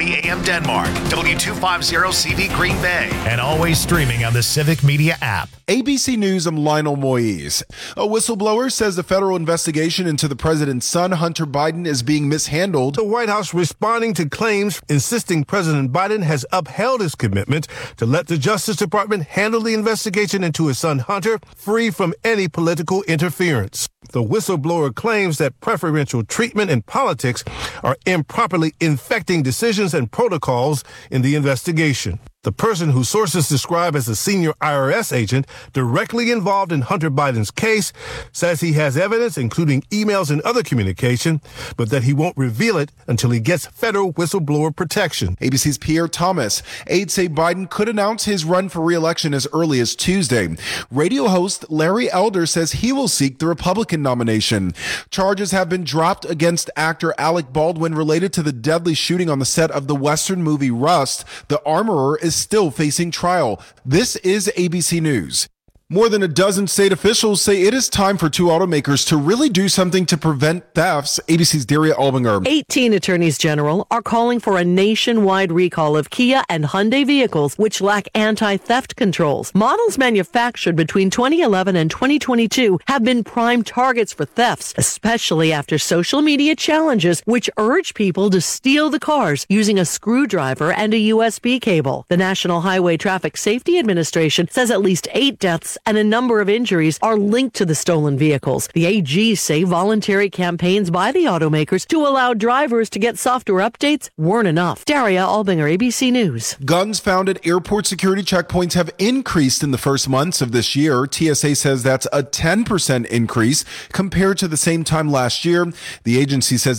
1590 AM Denmark, W250CV Green Bay, and always streaming on the Civic Media app. ABC News, I'm Lionel Moise. A whistleblower says the federal investigation into the president's son, Hunter Biden, is being mishandled. The White House responding to claims insisting President Biden has upheld his commitment to let the Justice Department handle the investigation into his son, Hunter, free from any political interference. The whistleblower claims that preferential treatment in politics are improperly infecting decisions and protocols in the investigation. The person who sources describe as a senior IRS agent directly involved in Hunter Biden's case says he has evidence, including emails and other communication, but that he won't reveal it until he gets federal whistleblower protection. ABC's Pierre Thomas. Aides say Biden could announce his run for re-election as early as Tuesday. Radio host Larry Elder says he will seek the Republican nomination. Charges have been dropped against actor Alec Baldwin related to the deadly shooting on the set of the Western movie Rust. The armorer is still facing trial. This is ABC News. More than a dozen state officials say it is time for two automakers to really do something to prevent thefts. ABC's Daria Albinger. 18 attorneys general are calling for a nationwide recall of Kia and Hyundai vehicles which lack anti-theft controls. Models manufactured between 2011 and 2022 have been prime targets for thefts, especially after social media challenges which urge people to steal the cars using a screwdriver and a USB cable. The National Highway Traffic Safety Administration says at least 8 deaths and a number of injuries are linked to the stolen vehicles. The AGs say voluntary campaigns by the automakers to allow drivers to get software updates weren't enough. Daria Albinger, ABC News. Guns found at airport security checkpoints have increased in the first months of this year. TSA says that's a 10% increase compared to the same time last year. The agency says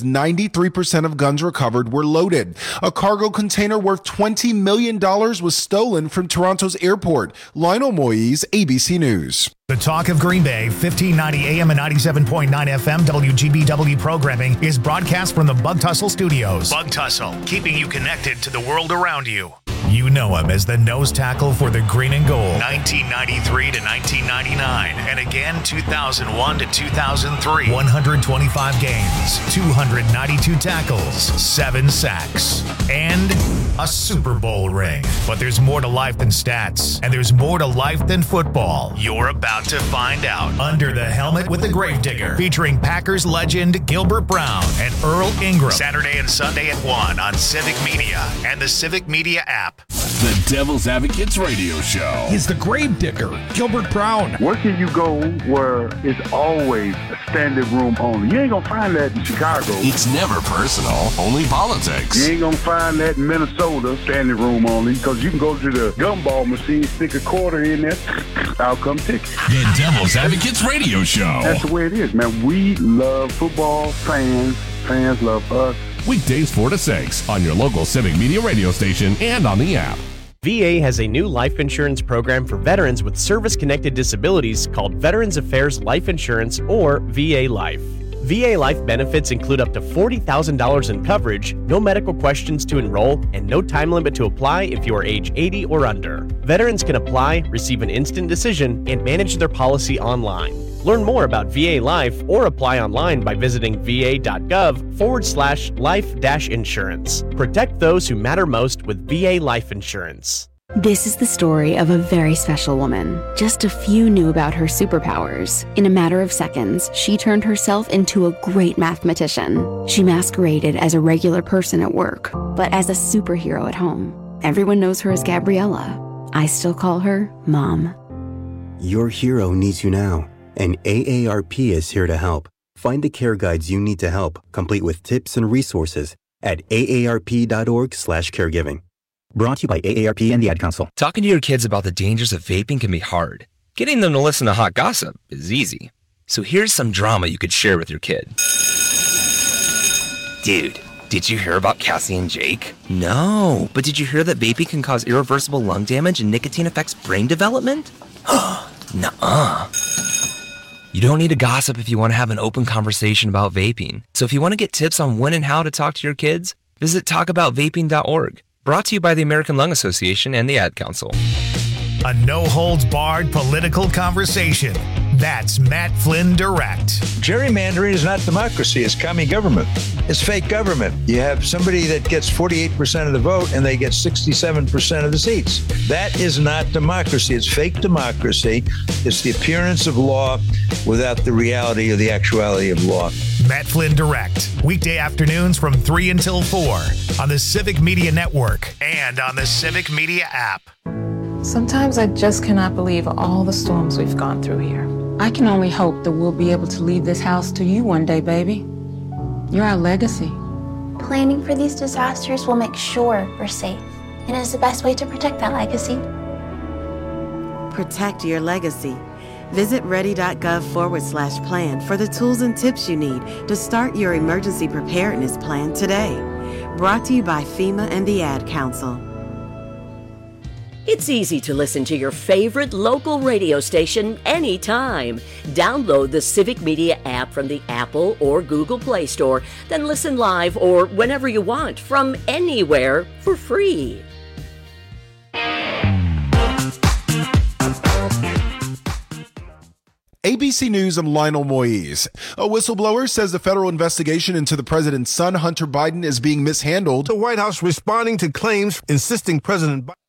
93% of guns recovered were loaded. A cargo container worth $20 million was stolen from Toronto's airport. Lionel Moise, ABC News. The Talk of Green Bay, 1590 AM and 97.9 FM WGBW programming is broadcast from the Bug Tussle Studios. Bug Tussle, keeping you connected to the world around you. You know him as the nose tackle for the green and gold, 1993 to 1999, and again 2001 to 2003. 125 games, 292 tackles, 7 sacks, and a Super Bowl ring. But there's more to life than stats, and there's more to life than football. You're about to find out. Under the Helmet with the Gravedigger, featuring Packers legend Gilbert Brown and Earl Ingram. Saturday and Sunday at 1 on Civic Media and the Civic Media app. The Devil's Advocates Radio Show. He's the Gravedigger, Gilbert Brown. Where can you go where it's always a standing room only? You ain't gonna find that in Chicago. It's never personal, only politics. You ain't gonna find that in Minnesota, standing room only, because you can go to the gumball machine, stick a quarter in there, out come ticket. The Devil's Advocates Radio Show. That's the way it is, man. We love football, fans love us. Weekdays 4 to 6 on your local Civic Media radio station and on the app. VA has a new life insurance program for veterans with service-connected disabilities called Veterans Affairs Life Insurance, or VA Life. VA Life benefits include up to $40,000 in coverage, no medical questions to enroll, and no time limit to apply if you are age 80 or under. Veterans can apply, receive an instant decision, and manage their policy online. Learn more about VA Life or apply online by visiting va.gov/life-insurance. Protect those who matter most with VA Life Insurance. This is the story of a very special woman. Just a few knew about her superpowers. In a matter of seconds, she turned herself into a great mathematician. She masqueraded as a regular person at work, but as a superhero at home. Everyone knows her as Gabriella. I still call her Mom. Your hero needs you now, and AARP is here to help. Find the care guides you need to help, complete with tips and resources at aarp.org/caregiving. Brought to you by AARP and the Ad Council. Talking to your kids about the dangers of vaping can be hard. Getting them to listen to hot gossip is easy. So here's some drama you could share with your kid. Dude, did you hear about Cassie and Jake? No, but did you hear that vaping can cause irreversible lung damage and nicotine affects brain development? Nuh-uh. You don't need to gossip if you want to have an open conversation about vaping. So if you want to get tips on when and how to talk to your kids, visit talkaboutvaping.org. Brought to you by the American Lung Association and the Ad Council. A no-holds-barred political conversation. That's Matt Flynn Direct. Gerrymandering is not democracy. It's commie government. It's fake government. You have somebody that gets 48% of the vote and they get 67% of the seats. That is not democracy. It's fake democracy. It's the appearance of law without the reality or the actuality of law. Matt Flynn Direct. Weekday afternoons from 3 until 4 on the Civic Media Network and on the Civic Media app. Sometimes I just cannot believe all the storms we've gone through here. I can only hope that we'll be able to leave this house to you one day, baby. You're our legacy. Planning for these disasters will make sure we're safe, and is the best way to protect that legacy. Protect your legacy. Visit ready.gov/plan for the tools and tips you need to start your emergency preparedness plan today. Brought to you by FEMA and the Ad Council. It's easy to listen to your favorite local radio station anytime. Download the Civic Media app from the Apple or Google Play Store, then listen live or whenever you want from anywhere for free. ABC News, I'm Lionel Moise. A whistleblower says the federal investigation into the president's son, Hunter Biden, is being mishandled. The White House responding to claims insisting President Biden.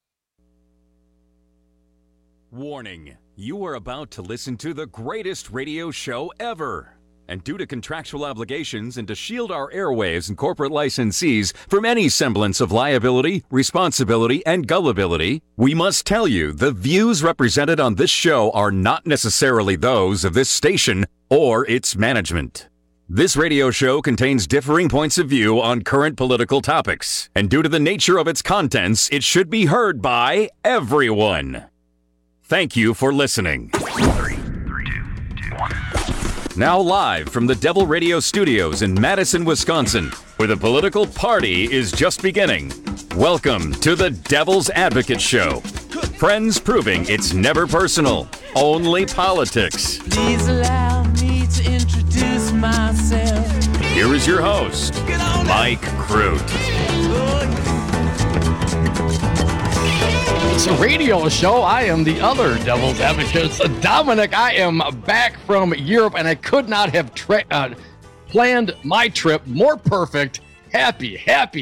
Warning, you are about to listen to the greatest radio show ever. And due to contractual obligations and to shield our airwaves and corporate licensees from any semblance of liability, responsibility, and gullibility, we must tell you the views represented on this show are not necessarily those of this station or its management. This radio show contains differing points of view on current political topics, and due to the nature of its contents, it should be heard by everyone. Thank you for listening. 3, 2, 1. Now live from the Devil Radio Studios in Madison, Wisconsin, where the political party is just beginning. Welcome to the Devil's Advocate Show. Friends proving it's never personal, only politics. Please allow me to introduce myself. Here is your host, Mike Crute. It's a radio show. I am the other Devil's Advocate, Dominic. I am back from Europe, and I could not have planned my trip more perfect. Happy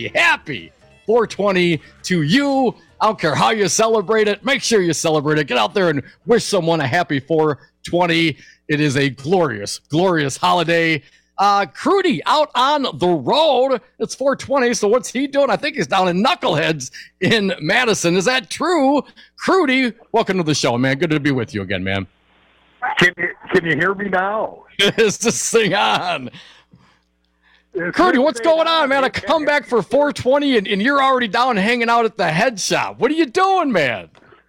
420 to you. I don't care how you celebrate it. Make sure you celebrate it. Get out there and wish someone a happy 420. It is a glorious, glorious holiday. Crudy out on the road. It's 420, so what's he doing? I think he's down in Knuckleheads in Madison. Is that true? Crudy, welcome to the show, man. Good to be with you again, man. Can you hear me now? Is this thing on? Crudy, what's going on, man? I come back for 420 and you're already down hanging out at the head shop. What are you doing, man?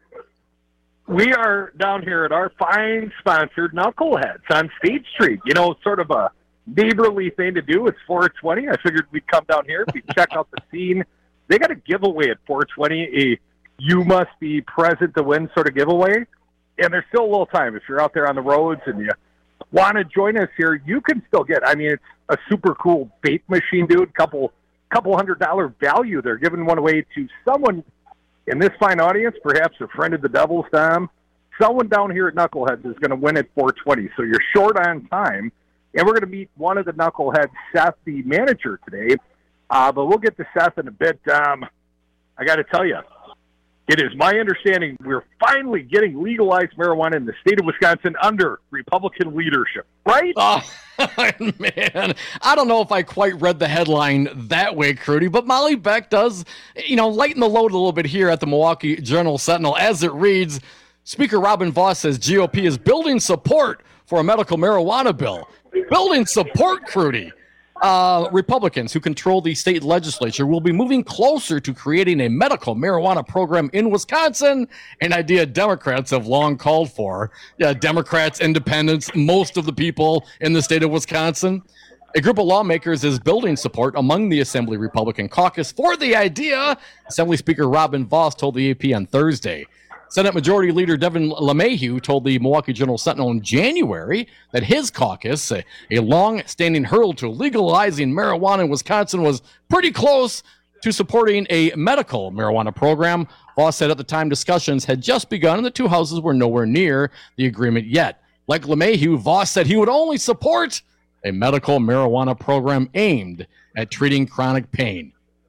We are down here at our fine sponsored Knuckleheads on State Street. You know, sort of a neighborly thing to do. It's 420. I figured we'd come down here. We'd check out the scene. They got a giveaway at 420, a you must be present to win sort of giveaway. And there's still a little time. If you're out there on the roads and you want to join us here, you can still get, I mean, it's a super cool bait machine, dude. Couple $100 value. They're giving one away to someone in this fine audience, perhaps a friend of the Devil's, Tom. Someone down here at Knuckleheads is going to win at 420. So you're short on time. And we're going to meet one of the Knuckleheads, Seth, the manager, today. But we'll get to Seth in a bit. I got to tell you, it is my understanding we're finally getting legalized marijuana in the state of Wisconsin under Republican leadership, right? Oh, man, I don't know if I quite read the headline that way, Crudy, but Molly Beck does, lighten the load a little bit here at the Milwaukee Journal-Sentinel. As it reads, Speaker Robin Vos says GOP is building support for a medical marijuana bill. Building support, Crudy. Republicans who control the state legislature will be moving closer to creating a medical marijuana program in Wisconsin, an idea Democrats have long called for. Democrats, independents, most of the people in the state of Wisconsin. A group of lawmakers is building support among the Assembly Republican caucus for the idea, Assembly Speaker Robin Vos told the AP on Thursday. Senate Majority Leader Devin LeMahieu told the Milwaukee Journal-Sentinel in January that his caucus, a long-standing hurdle to legalizing marijuana in Wisconsin, was pretty close to supporting a medical marijuana program. Vos said at the time discussions had just begun and the two houses were nowhere near the agreement yet. Like LeMahieu, Voss said he would only support a medical marijuana program aimed at treating chronic pain.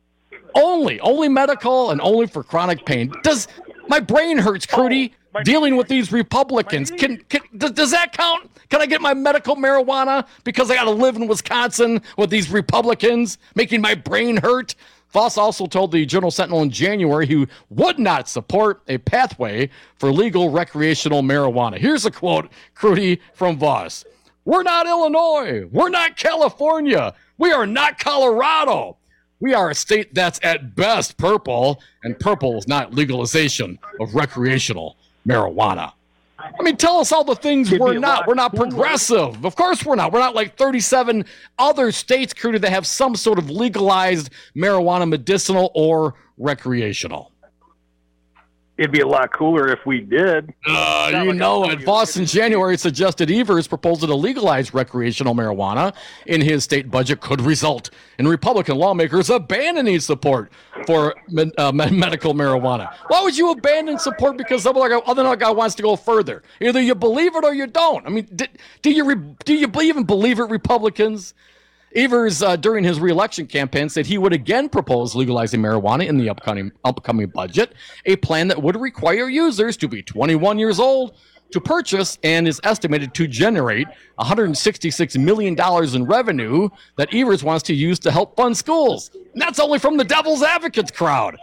Only medical and only for chronic pain. My brain hurts, Crudy, dealing with these Republicans. Does that count? Can I get my medical marijuana because I got to live in Wisconsin with these Republicans making my brain hurt? Voss also told the Journal Sentinel in January he would not support a pathway for legal recreational marijuana. Here's a quote, Crudy, from Voss. "We're not Illinois. We're not California. We are not Colorado. We are a state that's at best purple, and purple is not legalization of recreational marijuana." I mean, tell us all the things we're not. We're not progressive. Of course we're not. We're not like 37 other states, Crudy, that have some sort of legalized marijuana, medicinal or recreational. It'd be a lot cooler if we did. You know it. Voss in January suggested Evers' proposal to legalize recreational marijuana in his state budget could result in Republican lawmakers abandoning support for medical marijuana. Why would you abandon support because some other guy wants to go further? Either you believe it or you don't. I mean, do you even believe it, Republicans? Evers, during his re-election campaign, said he would again propose legalizing marijuana in the upcoming budget, a plan that would require users to be 21 years old to purchase and is estimated to generate $166 million in revenue that Evers wants to use to help fund schools. And that's only from the devil's advocates crowd.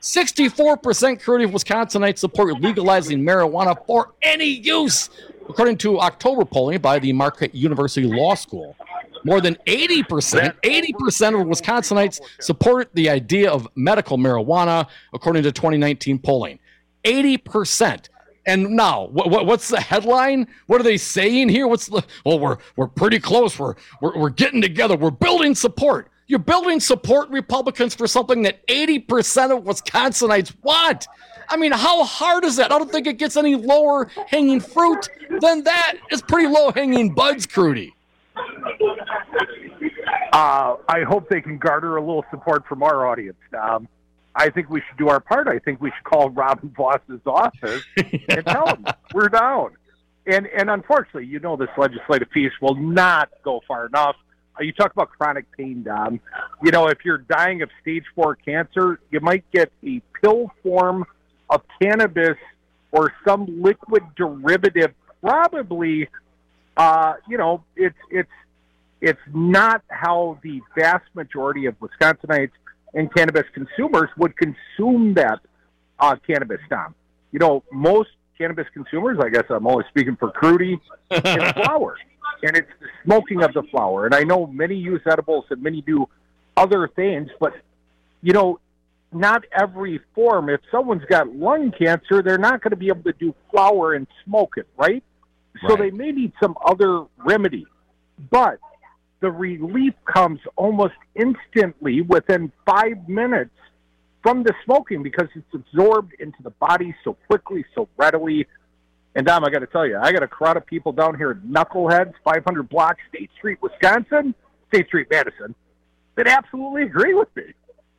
64% Crudy of Wisconsinites support legalizing marijuana for any use, according to October polling by the Marquette University Law School. More than 80% of Wisconsinites support the idea of medical marijuana, according to 2019 polling. 80%. And now, what's the headline? What are they saying here? We're pretty close. We're getting together. We're building support. You're building support, Republicans, for something that 80% of Wisconsinites want. I mean, how hard is that? I don't think it gets any lower hanging fruit than that. It's pretty low hanging buds, Crudy. I hope they can garner a little support from our audience. I think we should do our part. I think we should call Robin Voss's office and tell him we're down. And unfortunately, this legislative piece will not go far enough. You talk about chronic pain, Dom. If you're dying of stage 4 cancer, you might get a pill form of cannabis or some liquid derivative, probably. It's not how the vast majority of Wisconsinites and cannabis consumers would consume that cannabis, Tom. Most cannabis consumers, I guess I'm only speaking for Crudy, it's flower. And it's the smoking of the flower. And I know many use edibles and many do other things, but, not every form. If someone's got lung cancer, they're not going to be able to do flower and smoke it, right? So they may need some other remedy. But the relief comes almost instantly within 5 minutes from the smoking because it's absorbed into the body so quickly, so readily. And, Dom, I got to tell you, I got a crowd of people down here at Knuckleheads, 500 block, State Street, Wisconsin, State Street, Madison, that absolutely agree with me.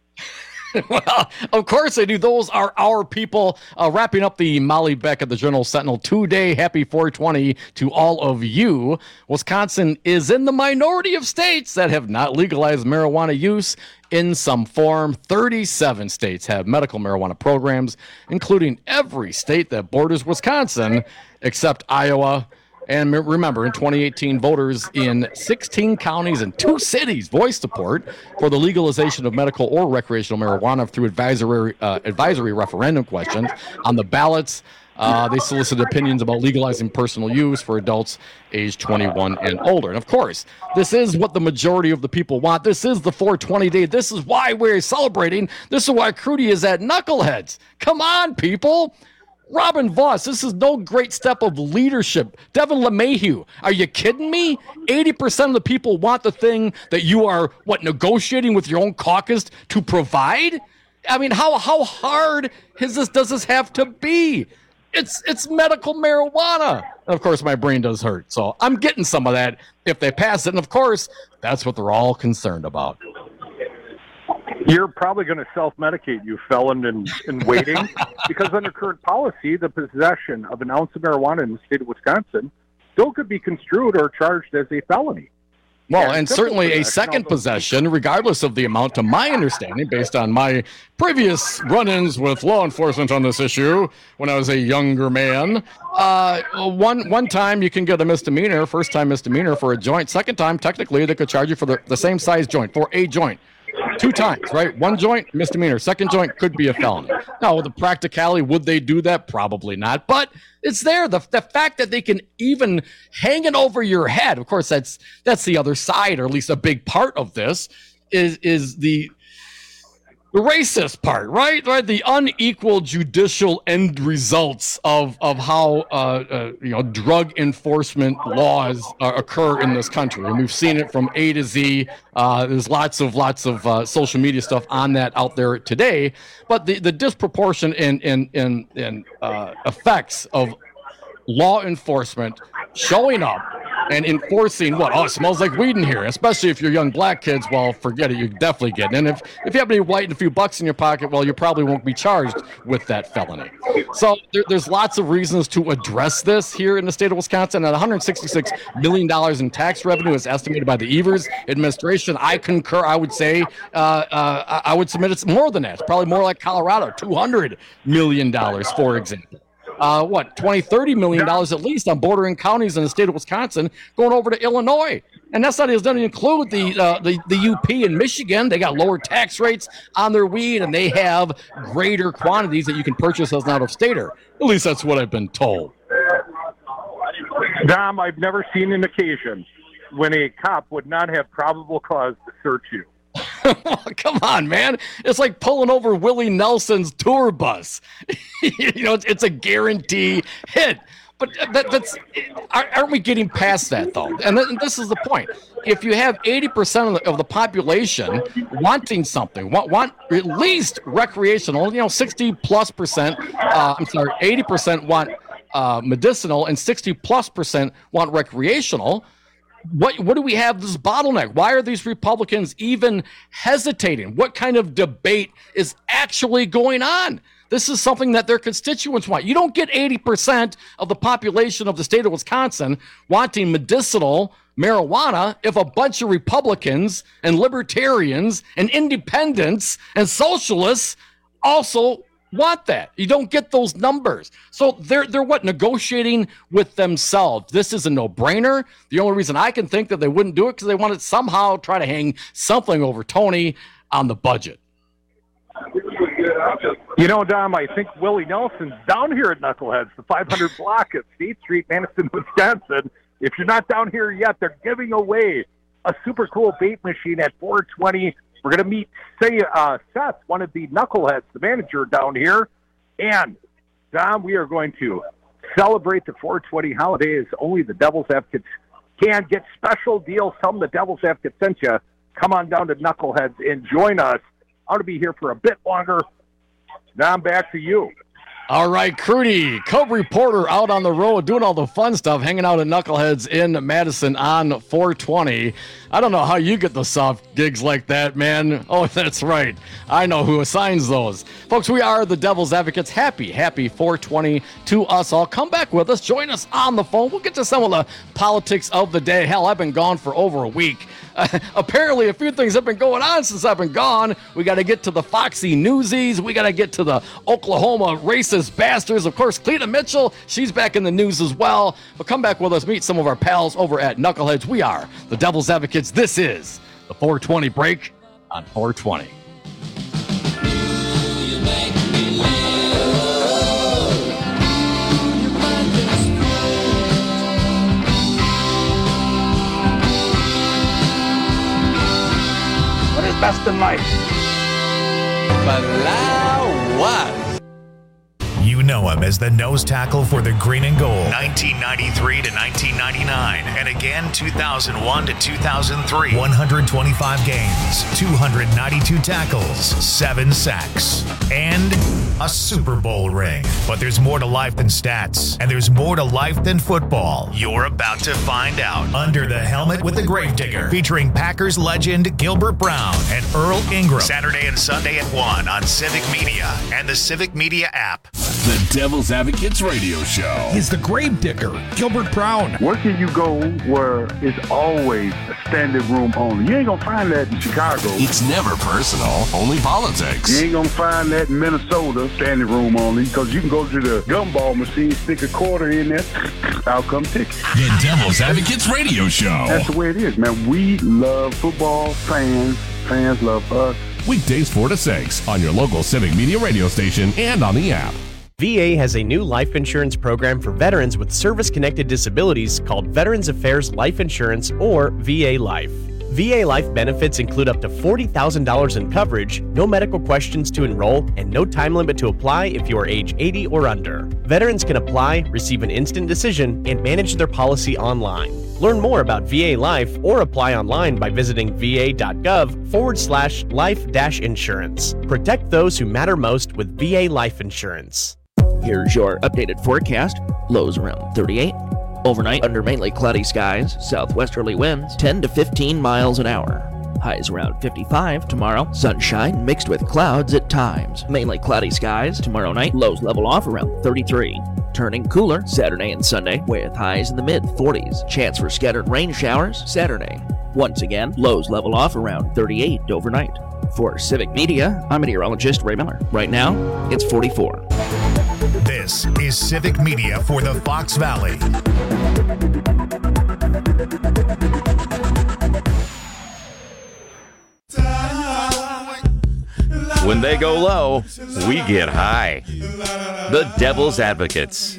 Well, of course they do. Those are our people. Wrapping up the Molly Beck at the Journal Sentinel 2-day happy 420 to all of you. Wisconsin is in the minority of states that have not legalized marijuana use in some form. 37 states have medical marijuana programs, including every state that borders Wisconsin, except Iowa. And remember, in 2018, voters in 16 counties and 2 cities voiced support for the legalization of medical or recreational marijuana through advisory referendum questions. On the ballots, they solicited opinions about legalizing personal use for adults aged 21 and older. And of course, this is what the majority of the people want. This is the 420 day. This is why we're celebrating. This is why Crudy is at Knuckleheads. Come on, people. Robin Voss, this is no great step of leadership. Devin LeMahieu, are you kidding me? 80% of the people want the thing that you are, negotiating with your own caucus to provide? I mean, how hard does this have to be? It's medical marijuana. And of course, my brain does hurt. So I'm getting some of that if they pass it. And of course, that's what they're all concerned about. You're probably going to self-medicate, you felon in waiting, because under current policy, the possession of an ounce of marijuana in the state of Wisconsin still could be construed or charged as a felony. Well, and certainly a second possession, regardless of the amount, to my understanding, based on my previous run-ins with law enforcement on this issue when I was a younger man. One time you can get a misdemeanor, first time misdemeanor for a joint. Second time, technically, they could charge you for the same size joint, for a joint. 2 times, right? One joint, misdemeanor. Second joint could be a felony. Now, with the practicality, would they do that? Probably not. But it's there. The fact that they can even hang it over your head, of course, that's the other side, or at least a big part of this, is the racist part, right? The unequal judicial end results of how drug enforcement laws occur in this country, and we've seen it from A to Z. There's lots of social media stuff on that out there today, but the disproportion in effects of law enforcement showing up and enforcing it smells like weed in here, especially if you're young black kids. Well, forget it, you definitely get it. And if you have any white and a few bucks in your pocket, well, you probably won't be charged with that felony. So there's lots of reasons to address this here in the state of Wisconsin. At $166 million in tax revenue is estimated by the Evers administration. I concur. I would say I would submit it's more than that. It's probably more like Colorado, $200 million, for example. $20-30 million at least on bordering counties in the state of Wisconsin going over to Illinois. And that's not, it doesn't include the UP in Michigan. They got lower tax rates on their weed, and they have greater quantities that you can purchase as an out-of-stater. At least that's what I've been told. Dom, I've never seen an occasion when a cop would not have probable cause to search you. Come on, man. It's like pulling over Willie Nelson's tour bus. It's a guarantee hit. But aren't we getting past that, though? And this is the point. If you have 80% of the population wanting something, want at least recreational, 60+%, 80% want medicinal and 60+% want recreational. What do we have this bottleneck? Why are these Republicans even hesitating? What kind of debate is actually going on? This is something that their constituents want. You don't get 80% of the population of the state of Wisconsin wanting medicinal marijuana if a bunch of Republicans and libertarians and independents and socialists also want that. You don't get those numbers. So they're negotiating with themselves. This is a no-brainer. The only reason I can think that they wouldn't do it because they want to somehow try to hang something over Tony on the budget. Dom, I think Willie Nelson's down here at Knuckleheads, the 500 block at State Street, Madison, Wisconsin. If you're not down here yet, they're giving away a super cool bait machine at 420. We're going to meet Seth, one of the Knuckleheads, the manager down here. And, Dom, we are going to celebrate the 420 holiday as only the Devil's Advocates can. Get special deals. Tell them the Devil's Advocates sent you. Come on down to Knuckleheads and join us. I'm going to be here for a bit longer. Dom, back to you. All right, Crudy, Cub reporter out on the road doing all the fun stuff, hanging out at Knuckleheads in Madison on 420. I don't know how you get the soft gigs like that, man. Oh, that's right. I know who assigns those. Folks, we are the Devil's Advocates. Happy 420 to us all. Come back with us. Join us on the phone. We'll get to some of the politics of the day. Hell, I've been gone for over a week. Apparently, a few things have been going on since I've been gone. We got to get to the Foxy Newsies. We got to get to the Oklahoma racist bastards. Of course, Cleta Mitchell, she's back in the news as well. But come back with us. Meet some of our pals over at Knuckleheads. We are the Devil's Advocates. This is the 420 break on 420. Best in life. Balawas. You know him as the nose tackle for the Green and Gold, 1993 to 1999, and again 2001 to 2003. 125 games, 292 tackles, 7 sacks, and a Super Bowl ring. But there's more to life than stats, and there's more to life than football. You're about to find out. Under the Helmet with the Gravedigger, featuring Packers legend Gilbert Brown and Earl Ingram. Saturday and Sunday at 1 on Civic Media and the Civic Media app. The Devil's Advocates Radio Show. Is the grave digger, Gilbert Brown. Where can you go where it's always a standing room only? You ain't gonna find that in Chicago. It's never personal, only politics. You ain't gonna find that in Minnesota, standing room only, because you can go to the gumball machine, stick a quarter in there, out come tickets. The Devil's Advocates Radio Show. That's the way it is, man. We love football, fans love us. Weekdays 4 to 6 on your local Civic Media radio station and on the app. VA has a new life insurance program for veterans with service-connected disabilities called Veterans Affairs Life Insurance, or VA Life. VA Life benefits include up to $40,000 in coverage, no medical questions to enroll, and no time limit to apply if you are age 80 or under. Veterans can apply, receive an instant decision, and manage their policy online. Learn more about VA Life or apply online by visiting va.gov/life-insurance. Protect those who matter most with VA Life Insurance. Here's your updated forecast. Lows around 38. Overnight, under mainly cloudy skies, southwesterly winds 10 to 15 miles an hour. Highs around 55 tomorrow. Sunshine mixed with clouds at times. Mainly cloudy skies tomorrow night. Lows level off around 33. Turning cooler Saturday and Sunday with highs in the mid-40s. Chance for scattered rain showers Saturday. Once again, lows level off around 38 overnight. For Civic Media, I'm meteorologist Ray Miller. Right now, it's 44. This is Civic Media for the Fox Valley. When they go low, we get high. The Devil's Advocates.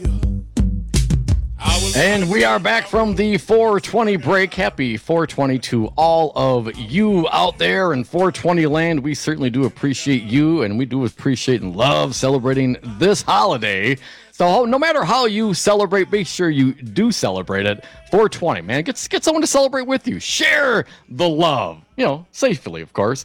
And we are back from the 420 break. Happy 420 to all of you out there in 420 land. We certainly do appreciate you, and we do appreciate and love celebrating this holiday. So no matter how you celebrate, make sure you do celebrate it. 420, man. Get someone to celebrate with you. Share the love. You know, safely, of course.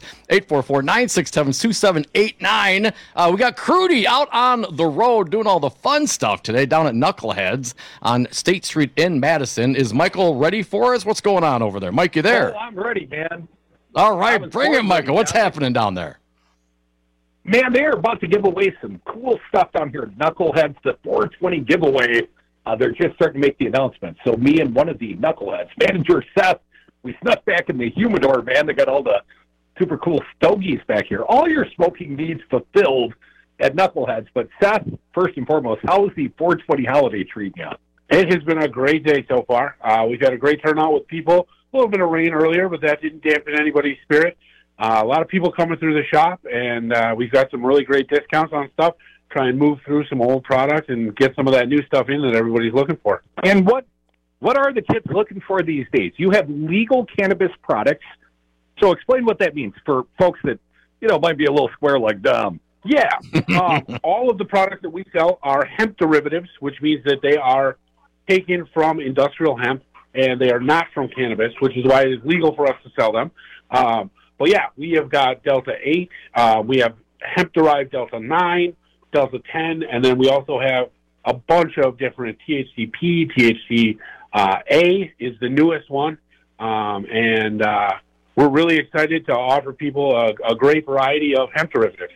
844-967-2789. We got Crudy out on the road doing all the fun stuff today down at Knuckleheads on State Street in Madison. Is Michael ready for us? What's going on over there? Mike, you there? Oh, I'm ready, man. All right, bring it, Michael. What's happening down there? Man, they're about to give away some cool stuff down here at Knuckleheads, the 420 giveaway. They're just starting to make the announcement. So me and one of the Knuckleheads, manager Seth, we snuck back in the humidor, man. They got all the super cool stogies back here. All your smoking needs fulfilled at Knuckleheads. But Seth, first and foremost, how is the 420 holiday treating you? It has been a great day so far. We've had a great turnout with people. A little bit of rain earlier, but that didn't dampen anybody's spirit. A lot of people coming through the shop, and we've got some really great discounts on stuff. Try and move through some old products and get some of that new stuff in that everybody's looking for. And what are the kids looking for these days? You have legal cannabis products. So explain what that means for folks that, might be a little square like dumb. Yeah. All of the products that we sell are hemp derivatives, which means that they are taken from industrial hemp, and they are not from cannabis, which is why it is legal for us to sell them. But yeah, we have got Delta 8, we have hemp-derived Delta 9, Delta 10, and then we also have a bunch of different THCP, THC-A is the newest one, and we're really excited to offer people a great variety of hemp derivatives.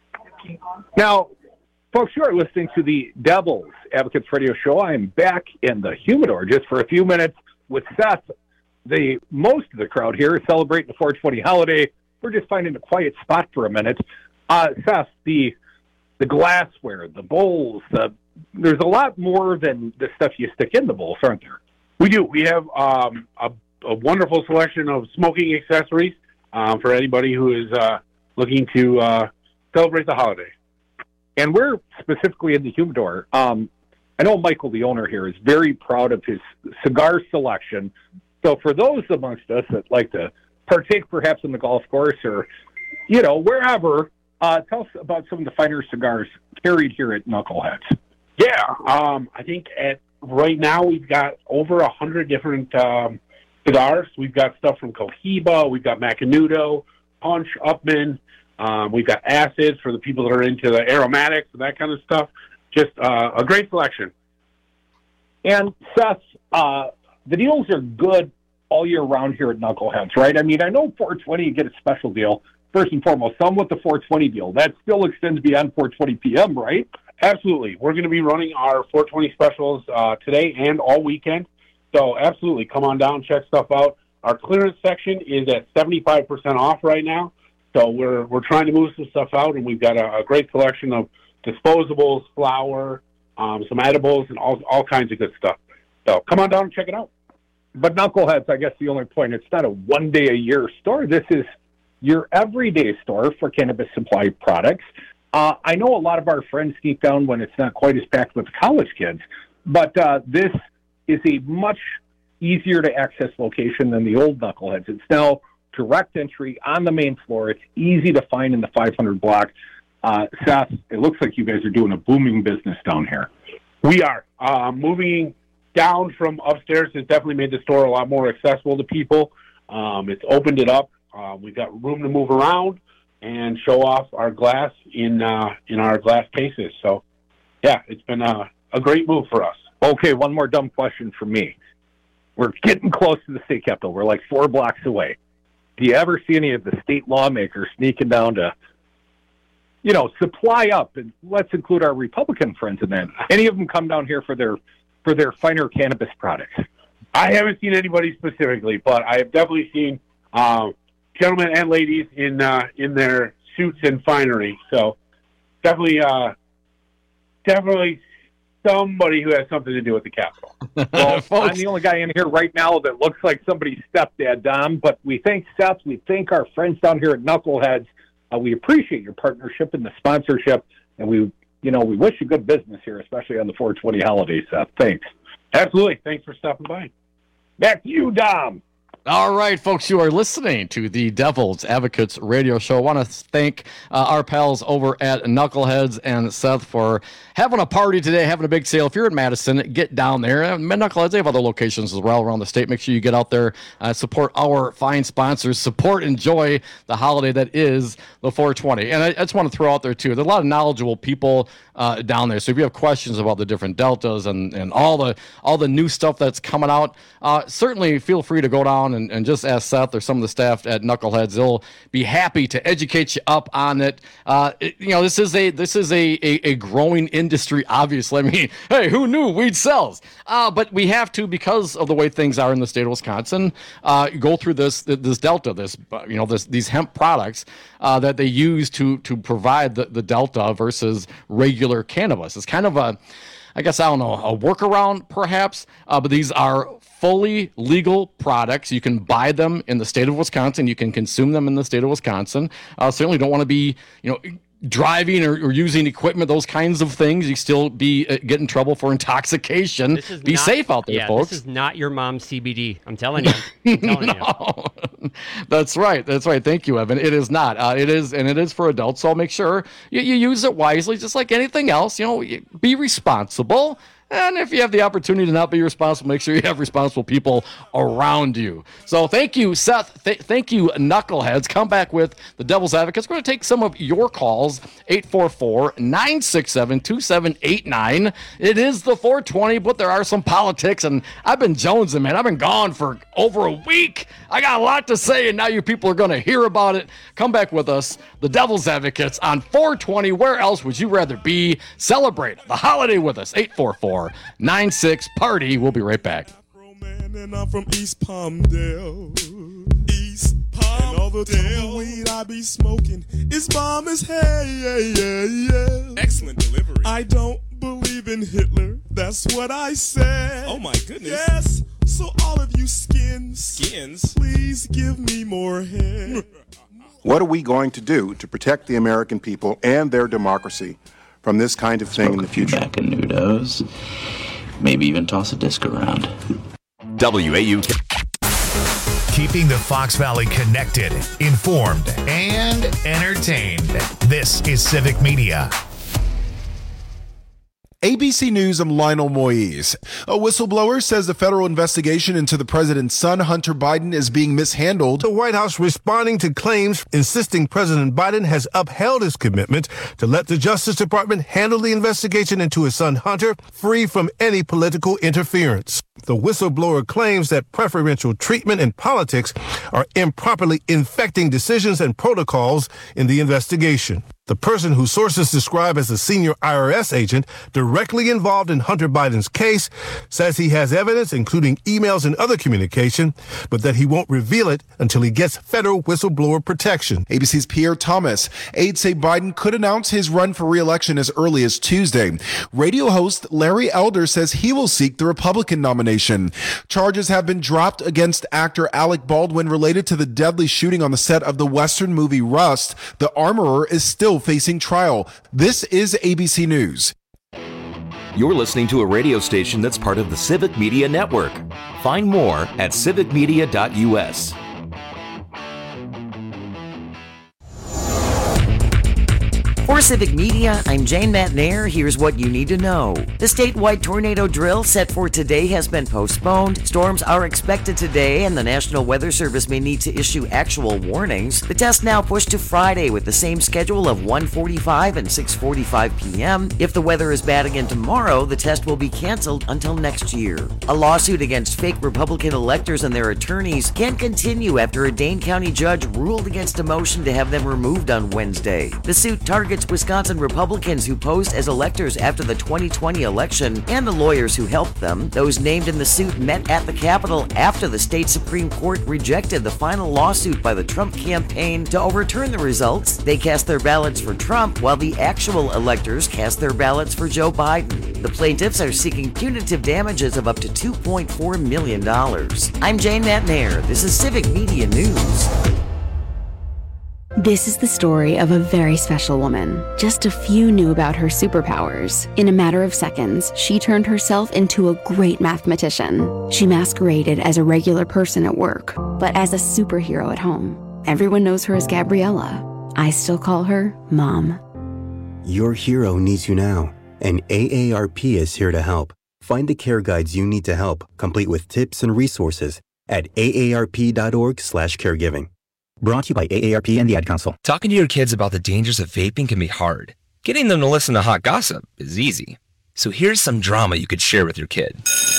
Now, folks, you are listening to the Devil's Advocates Radio Show. I am back in the humidor just for a few minutes with Seth. Most of the crowd here is celebrating the 420 holiday. We're just finding a quiet spot for a minute. Seth, the glassware, the bowls, there's a lot more than the stuff you stick in the bowls, aren't there? We do. We have a wonderful selection of smoking accessories for anybody who is looking to celebrate the holiday. And we're specifically in the humidor. I know Michael, the owner here, is very proud of his cigar selection. So for those amongst us that like to partake perhaps in the golf course or, wherever, tell us about some of the finer cigars carried here at Knuckleheads. Yeah, I think right now we've got over 100 different cigars. We've got stuff from Cohiba, we've got Macanudo, Punch, Upman, we've got acids for the people that are into the aromatics and that kind of stuff. Just a great selection. And Seth, the deals are good all year round here at Knuckleheads, right? I mean, I know 420, you get a special deal. First and foremost, some with the 420 deal. That still extends beyond 420 p.m., right? Absolutely. We're going to be running our 420 specials today and all weekend. So absolutely, come on down, check stuff out. Our clearance section is at 75% off right now. So we're trying to move some stuff out, and we've got a great selection of disposables, flour, some edibles, and all kinds of good stuff. So come on down and check it out. But Knuckleheads, I guess the only point, it's not a one-day-a-year store. This is your everyday store for cannabis supply products. I know a lot of our friends sneak down when it's not quite as packed with college kids, but this is a much easier to access location than the old Knuckleheads. It's now direct entry on the main floor. It's easy to find in the 500 block. Seth, it looks like you guys are doing a booming business down here. We are. Moving down from upstairs has definitely made the store a lot more accessible to people. It's opened it up. We've got room to move around and show off our glass in our glass cases. So, yeah, it's been a great move for us. Okay, one more dumb question for me. We're getting close to the state capitol. We're like 4 blocks away. Do you ever see any of the state lawmakers sneaking down to, supply up? And let's include our Republican friends in that. Any of them come down here for their finer cannabis products? I haven't seen anybody specifically, but I have definitely seen gentlemen and ladies in their suits and finery. So definitely somebody who has something to do with the Capitol. Well, I'm the only guy in here right now that looks like somebody's stepdad, Dom, but we thank Seth. We thank our friends down here at Knuckleheads. We appreciate your partnership and the sponsorship, and we wish you good business here, especially on the 420 holiday, Seth. Thanks. Absolutely. Thanks for stopping by. Back to you, Dom. All right, folks, you are listening to the Devil's Advocates radio show. I want to thank our pals over at Knuckleheads and Seth for having a party today, having a big sale. If you're in Madison, get down there. Knuckleheads, they have other locations as well around the state. Make sure you get out there, support our fine sponsors, enjoy the holiday that is the 420. And I just want to throw out there, too, there's a lot of knowledgeable people down there. So if you have questions about the different deltas and all the new stuff that's coming out, certainly feel free to go down and just ask Seth or some of the staff at Knuckleheads. They'll be happy to educate you up on it. This is a growing industry, obviously. I mean, hey, who knew weed sells? But we have to, because of the way things are in the state of Wisconsin, go through this delta, these hemp products that they use to provide the delta versus regular cannabis. It's kind of a workaround perhaps, but these are fully legal products. You can buy them in the state of Wisconsin. You can consume them in the state of Wisconsin. Certainly don't want to be, driving or using equipment, those kinds of things. You still get in trouble for intoxication. Be safe out there, folks. This is not your mom's CBD. I'm telling you. No. That's right. Thank you, Evan. It is not. It is for adults. So make sure you use it wisely, just like anything else. Be responsible. And if you have the opportunity to not be responsible, make sure you have responsible people around you. So thank you, Seth. Thank you, Knuckleheads. Come back with the Devil's Advocates. We're going to take some of your calls, 844-967-2789. It is the 420, but there are some politics, and I've been jonesing, man. I've been gone for over a week. I got a lot to say, and now you people are going to hear about it. Come back with us, the Devil's Advocates, on 420. Where else would you rather be? Celebrate the holiday with us, 844-96-PARTY. We'll be right back. And I'm from East Palmdale. East Palmdale. And all the tumbleweed I be smoking is bomb as hell. Yeah. Excellent delivery. I don't believe in Hitler. That's what I said. Oh my goodness. Yes. So all of you skins, please give me more head. What are we going to do to protect the American people and their democracy from this kind of thing in the future? Back in noodles. Maybe even toss a disc around. WAUK. Keeping the Fox Valley connected, informed, and entertained. This is Civic Media. ABC News, I'm Lionel Moise. A whistleblower says the federal investigation into the president's son, Hunter Biden, is being mishandled. The White House responding to claims insisting President Biden has upheld his commitment to let the Justice Department handle the investigation into his son, Hunter, free from any political interference. The whistleblower claims that preferential treatment in politics are improperly infecting decisions and protocols in the investigation. The person who sources describe as a senior IRS agent directly involved in Hunter Biden's case says he has evidence, including emails and other communication, but that he won't reveal it until he gets federal whistleblower protection. ABC's Pierre Thomas. Aides say Biden could announce his run for re-election as early as Tuesday. Radio host Larry Elder says he will seek the Republican nomination. Charges have been dropped against actor Alec Baldwin related to the deadly shooting on the set of the Western movie Rust. The armorer is still facing trial. This is ABC News. You're listening to a radio station that's part of the Civic Media Network. Find more at civicmedia.us. For Civic Media, I'm Jane Matnair. Here's what you need to know. The statewide tornado drill set for today has been postponed. Storms are expected today, and the National Weather Service may need to issue actual warnings. The test now pushed to Friday with the same schedule of 1:45 and 6:45 p.m. If the weather is bad again tomorrow, the test will be canceled until next year. A lawsuit against fake Republican electors and their attorneys can continue after a Dane County judge ruled against a motion to have them removed on Wednesday. The suit targets Wisconsin Republicans who posed as electors after the 2020 election and the lawyers who helped them. Those named in the suit met at the Capitol after the state Supreme Court rejected the final lawsuit by the Trump campaign to overturn the results. They cast their ballots for Trump while the actual electors cast their ballots for Joe Biden. The plaintiffs are seeking punitive damages of up to $2.4 million. I'm Jane Matnair. This is Civic Media News. This is the story of a very special woman. Just a few knew about her superpowers. In a matter of seconds, she turned herself into a great mathematician. She masqueraded as a regular person at work, but as a superhero at home. Everyone knows her as Gabriella. I still call her Mom. Your hero needs you now, and AARP is here to help. Find the care guides you need to help, complete with tips and resources at aarp.org/caregiving. Brought to you by AARP and the Ad Council. Talking to your kids about the dangers of vaping can be hard. Getting them to listen to hot gossip is easy. So here's some drama you could share with your kid.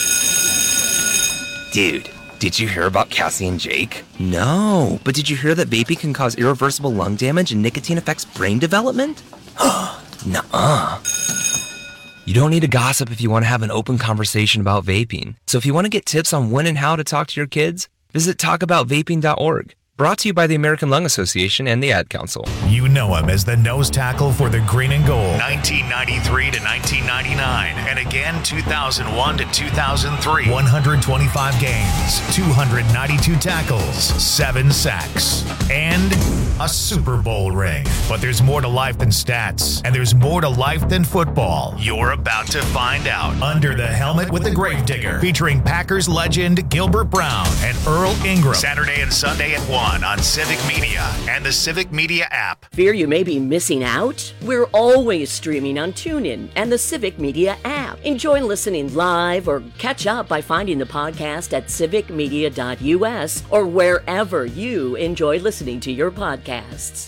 Dude, did you hear about Cassie and Jake? No, but did you hear that vaping can cause irreversible lung damage and nicotine affects brain development? Nuh-uh. You don't need to gossip if you want to have an open conversation about vaping. So if you want to get tips on when and how to talk to your kids, visit talkaboutvaping.org. Brought to you by the American Lung Association and the Ad Council. You know him as the nose tackle for the Green and Gold, 1993 to 1999, and again 2001 to 2003. 125 games, 292 tackles, 7 sacks, and a Super Bowl ring. But there's more to life than stats, and there's more to life than football. You're about to find out. Under the Helmet with the Gravedigger, featuring Packers legend Gilbert Brown and Earl Ingram. Saturday and Sunday at 1 on Civic Media and the Civic Media app. Fear you may be missing out? We're always streaming on TuneIn and the Civic Media app. Enjoy listening live or catch up by finding the podcast at civicmedia.us or wherever you enjoy listening to your podcasts.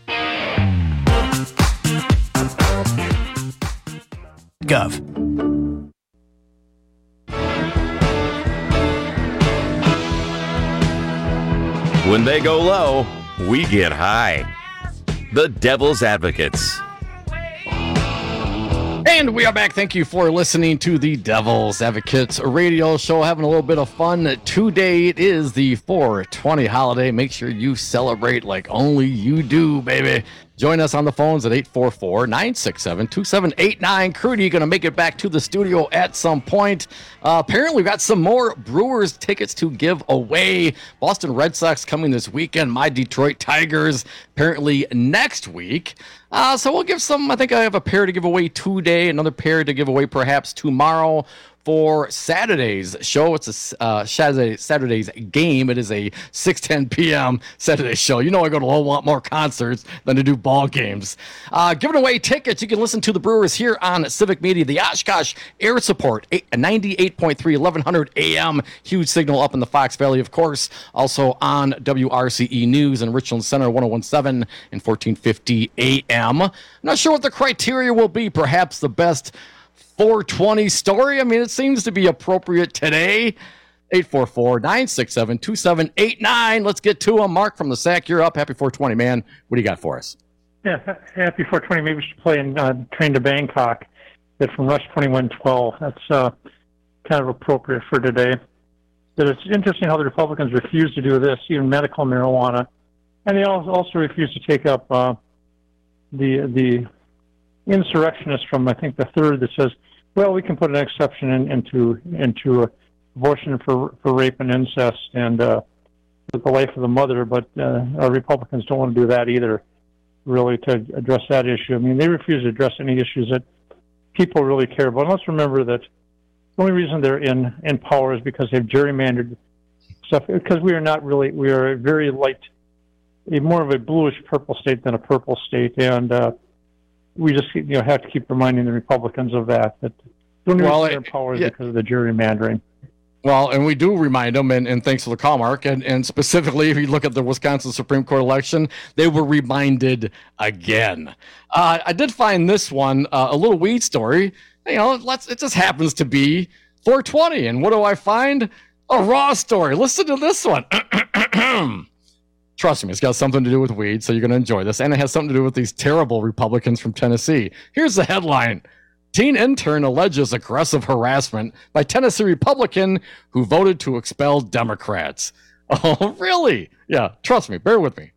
Gov. When they go low, we get high. The Devil's Advocates. And we are back. Thank you for listening to the Devil's Advocates radio show. Having a little bit of fun today. It is the 420 holiday. Make sure you celebrate like only you do, baby. Join us on the phones at 844-967-2789. Crudy, going to make it back to the studio at some point. Apparently, we've got some more Brewers tickets to give away. Boston Red Sox coming this weekend. My Detroit Tigers apparently next week. So we'll give some. I think I have a pair to give away today, another pair to give away perhaps tomorrow. For Saturday's show, it's a Saturday's game. It is a 6:10 p.m. Saturday show. You know I go to a whole lot more concerts than to do ball games. Giving away tickets. You can listen to the Brewers here on Civic Media. The Oshkosh Air Support, 98.3, 1100 AM. Huge signal up in the Fox Valley, of course. Also on WRCE News in Richland Center, 1017 and 1450 AM. I'm not sure what the criteria will be. Perhaps the best 420 story. I mean, it seems to be appropriate today. 844-967-2789. Let's get to him. Mark from the SAC, you're up. Happy 420, man. What do you got for us? Yeah, happy 420. Maybe we should play in Train to Bangkok. It's from Rush 2112. That's kind of appropriate for today. But it's interesting how the Republicans refuse to do this, even medical marijuana. And they also refuse to take up the insurrectionist from, I think, the third that says, well, we can put an exception into abortion for rape and incest and the life of the mother, but our Republicans don't want to do that either, really, to address that issue. I mean, they refuse to address any issues that people really care about. And let's remember that the only reason they're in power is because they've gerrymandered stuff, because we are a very light, more of a bluish purple state than a purple state, and we just have to keep reminding the Republicans of that. That the only reason they're in power is because of the gerrymandering. Well, and we do remind them, and thanks for the call, Mark, and specifically, if you look at the Wisconsin Supreme Court election, they were reminded again. I did find this one a little weed story. It just happens to be 420, and what do I find? A raw story. Listen to this one. Trust me, it's got something to do with weed, so you're going to enjoy this, and it has something to do with these terrible Republicans from Tennessee. Here's the headline. Teen intern alleges aggressive harassment by Tennessee Republican who voted to expel Democrats. Oh, really? Yeah, trust me. Bear with me.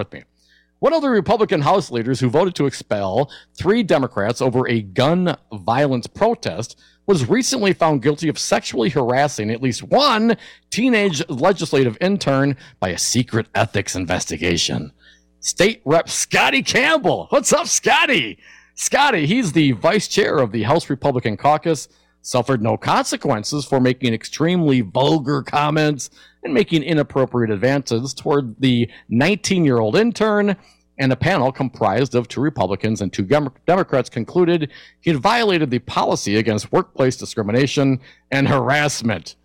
One of the Republican House leaders who voted to expel 3 Democrats over a gun violence protest was recently found guilty of sexually harassing at least one teenage legislative intern by a secret ethics investigation. State Rep Scotty Campbell. What's up, Scotty? Scotty, he's the vice chair of the House Republican Caucus, suffered no consequences for making extremely vulgar comments and making inappropriate advances toward the 19-year-old intern, and a panel comprised of 2 Republicans and 2 Democrats concluded he had violated the policy against workplace discrimination and harassment.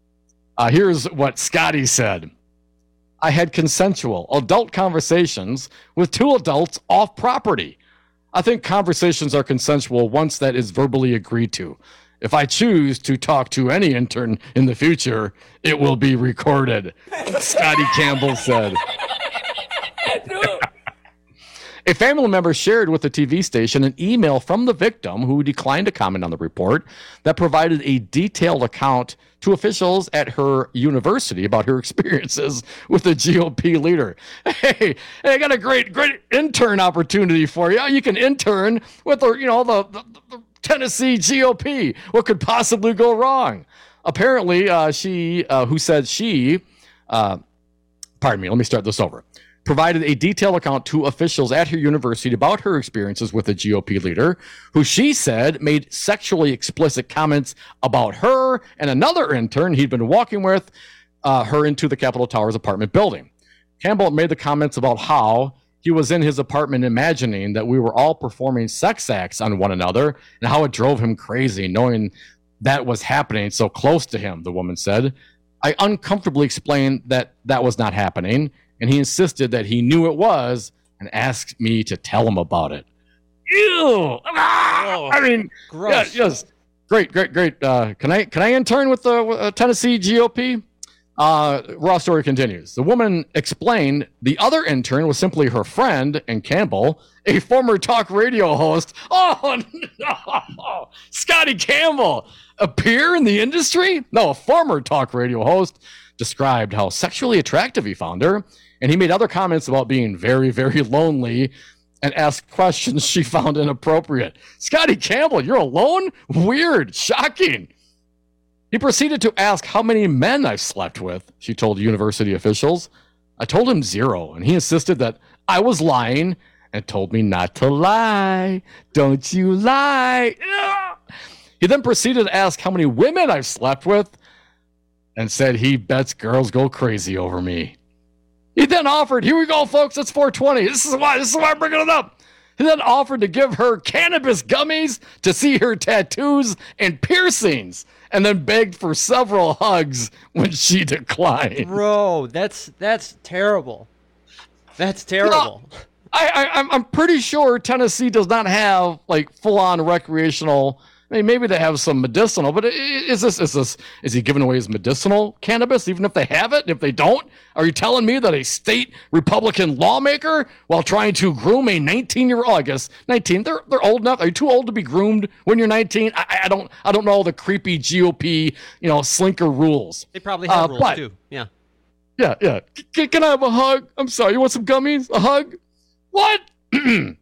Here's what Scotty said. I had consensual adult conversations with 2 adults off property. I think conversations are consensual once that is verbally agreed to. If I choose to talk to any intern in the future, it will be recorded, Scotty Campbell said. A family member shared with the TV station an email from the victim who declined to comment on the report that provided a detailed account to officials at her university about her experiences with the GOP leader. Hey, I got a great intern opportunity for you. You can intern with the Tennessee GOP. What could possibly go wrong? Apparently, provided a detailed account to officials at her university about her experiences with the GOP leader, who she said made sexually explicit comments about her and another intern he'd been walking with her into the Capitol Towers apartment building. Campbell made the comments about how he was in his apartment imagining that we were all performing sex acts on one another and how it drove him crazy knowing that was happening so close to him, the woman said. I uncomfortably explained that was not happening, and he insisted that he knew it was and asked me to tell him about it. Ew! I mean, gross. Yes. Great. Can I intern with the Tennessee GOP? Raw story continues. The woman explained the other intern was simply her friend, and Campbell, a former talk radio host. Oh, no! Scotty Campbell, a peer in the industry? No, a former talk radio host, described how sexually attractive he found her, and he made other comments about being very, very lonely and asked questions she found inappropriate. Scotty Campbell, you're alone? Weird. Shocking. He proceeded to ask how many men I've slept with, she told university officials. I told him 0, and he insisted that I was lying and told me not to lie. Don't you lie. He then proceeded to ask how many women I've slept with and said he bets girls go crazy over me. He then offered, here we go, folks, it's 420. This is why I'm bringing it up. He then offered to give her cannabis gummies to see her tattoos and piercings, and then begged for several hugs when she declined. Bro, that's terrible. That's terrible. No, I'm pretty sure Tennessee does not have like full-on recreational I mean, maybe they have some medicinal, but is he giving away his medicinal cannabis, even if they have it? If they don't, are you telling me that a state Republican lawmaker, while trying to groom a 19-year-old, I guess 19, they're old enough. Are you too old to be groomed when you're 19? I don't know the creepy GOP, slinker rules. They probably have rules too. Yeah. Yeah. Can I have a hug? I'm sorry. You want some gummies? A hug? What? It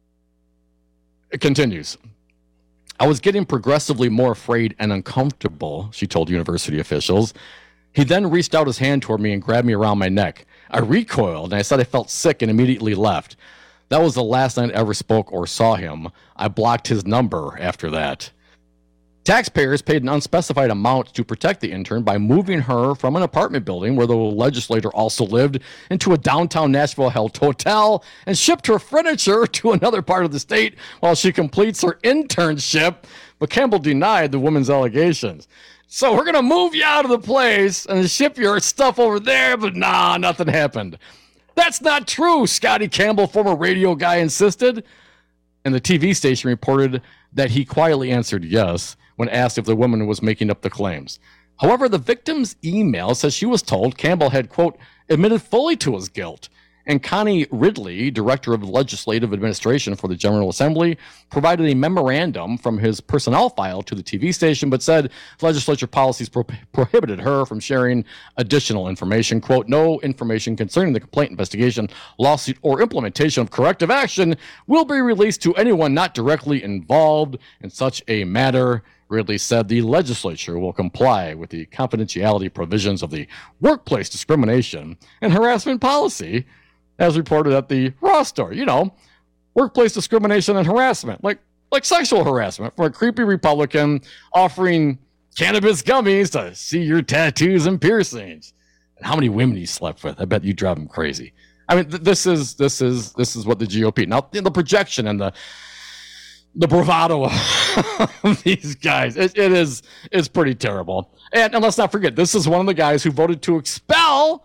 continues. I was getting progressively more afraid and uncomfortable, she told university officials. He then reached out his hand toward me and grabbed me around my neck. I recoiled and I said I felt sick and immediately left. That was the last night I ever spoke or saw him. I blocked his number after that. Taxpayers paid an unspecified amount to protect the intern by moving her from an apartment building where the legislator also lived into a downtown Nashville hotel and shipped her furniture to another part of the state while she completes her internship. But Campbell denied the woman's allegations. So we're going to move you out of the place and ship your stuff over there, but nah, nothing happened. That's not true, Scotty Campbell, former radio guy, insisted. And the TV station reported that he quietly answered yes when asked if the woman was making up the claims. However, the victim's email says she was told Campbell had, quote, admitted fully to his guilt. And Connie Ridley, director of legislative administration for the General Assembly, provided a memorandum from his personnel file to the TV station, but said legislature policies prohibited her from sharing additional information. Quote, no information concerning the complaint, investigation, lawsuit, or implementation of corrective action will be released to anyone not directly involved in such a matter. Ridley said the legislature will comply with the confidentiality provisions of the workplace discrimination and harassment policy, as reported at the Raw story. Workplace discrimination and harassment, like sexual harassment from a creepy Republican offering cannabis gummies to see your tattoos and piercings. And how many women he slept with? I bet you drive him crazy. I mean, this is what the GOP, now the projection and the bravado of these guys, it's pretty terrible. And let's not forget, this is one of the guys who voted to expel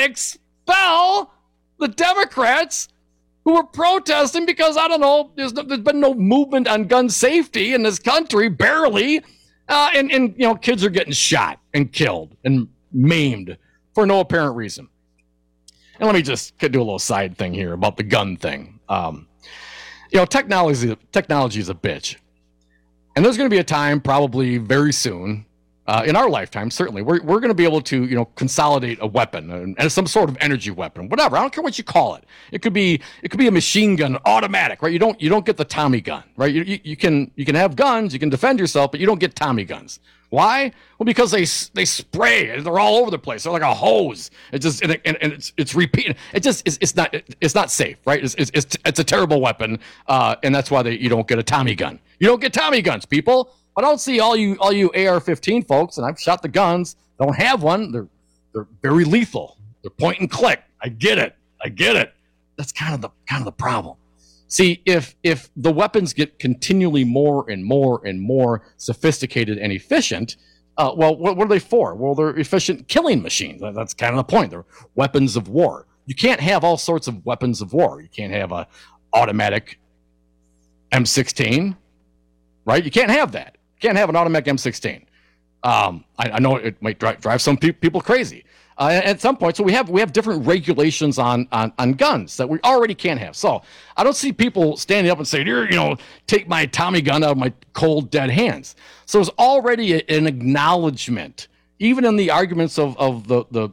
the Democrats who were protesting because, I don't know, there's been no movement on gun safety in this country, barely. And kids are getting shot and killed and maimed for no apparent reason. And let me just do a little side thing here about the gun thing. Technology is a bitch. And there's going to be a time probably very soon, in our lifetime, certainly, we're going to be able to, consolidate a weapon and some sort of energy weapon, whatever. I don't care what you call it. It could be a machine gun, automatic, right? You don't get the Tommy gun, right? You can have guns, you can defend yourself, but you don't get Tommy guns. Why? Well, because they spray. They're all over the place. They're like a hose. It just and it's repeating. It's not safe, right? It's a terrible weapon, and that's why you don't get a Tommy gun. You don't get Tommy guns, people. I don't see all you AR-15 folks, and I've shot the guns. Don't have one. They're very lethal. They're point and click. I get it. That's kind of the problem. See, if the weapons get continually more and more and more sophisticated and efficient, what are they for? Well, they're efficient killing machines. That's kind of the point. They're weapons of war. You can't have all sorts of weapons of war. You can't have a automatic M16, right? You can't have that. You can't have an automatic M16. I know it might drive some people crazy. At some point, so we have different regulations on guns that we already can't have. So I don't see people standing up and saying, "Here, take my Tommy gun out of my cold, dead hands." So there's already an acknowledgement, even in the arguments of the